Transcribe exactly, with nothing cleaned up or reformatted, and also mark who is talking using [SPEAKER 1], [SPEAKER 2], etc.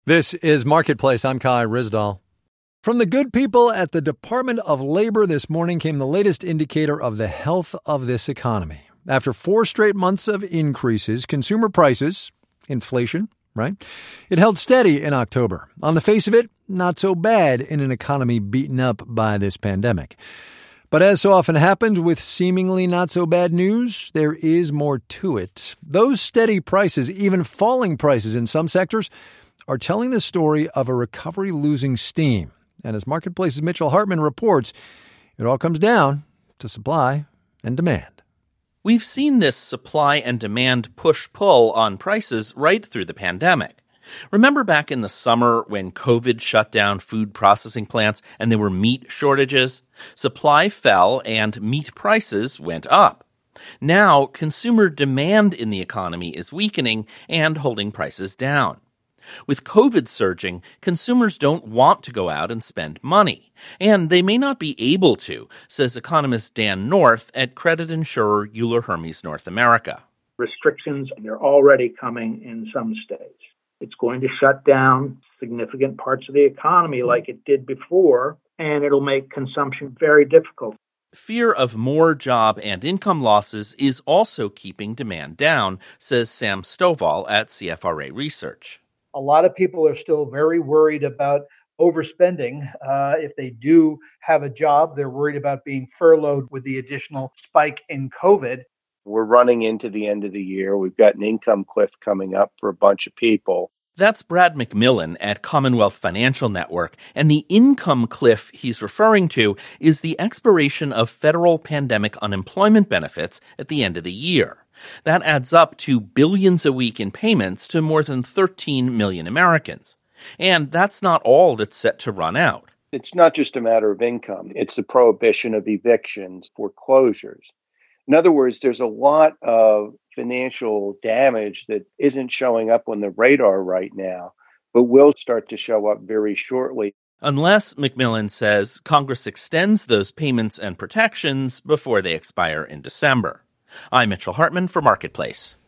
[SPEAKER 1] This is Marketplace. I'm Kai Rizdal. From the good people at the Department of Labor this morning came the latest indicator of the health of this economy. After four straight months of increases, consumer prices, inflation, right? It held steady in October. On the face of it, not so bad in an economy beaten up by this pandemic. But as so often happens with seemingly not so bad news, there is more to it. Those steady prices, even falling prices in some sectors, are telling the story of a recovery losing steam. And as Marketplace's Mitchell Hartman reports, it all comes down to supply and demand.
[SPEAKER 2] We've seen this supply and demand push-pull on prices right through the pandemic. Remember back in the summer when COVID shut down food processing plants and there were meat shortages? Supply fell and meat prices went up. Now, consumer demand in the economy is weakening and holding prices down. With COVID surging, consumers don't want to go out and spend money, and they may not be able to, says economist Dan North at credit insurer Euler Hermes North America.
[SPEAKER 3] Restrictions are already coming in some states. It's going to shut down significant parts of the economy like it did before, and it'll make consumption very difficult.
[SPEAKER 2] Fear of more job and income losses is also keeping demand down, says Sam Stovall at C F R A Research.
[SPEAKER 4] A lot of people are still very worried about overspending. Uh, if they do have a job, they're worried about being furloughed with the additional spike in COVID.
[SPEAKER 5] We're running into the end of the year. We've got an income cliff coming up for a bunch of people.
[SPEAKER 2] That's Brad McMillan at Commonwealth Financial Network, and the income cliff he's referring to is the expiration of federal pandemic unemployment benefits at the end of the year. That adds up to billions a week in payments to more than thirteen million Americans. And that's not all that's set to run out.
[SPEAKER 5] It's not just a matter of income. It's the prohibition of evictions, foreclosures. In other words, there's a lot of financial damage that isn't showing up on the radar right now, but will start to show up very shortly.
[SPEAKER 2] Unless, McMillan says, Congress extends those payments and protections before they expire in December. I'm Mitchell Hartman for Marketplace.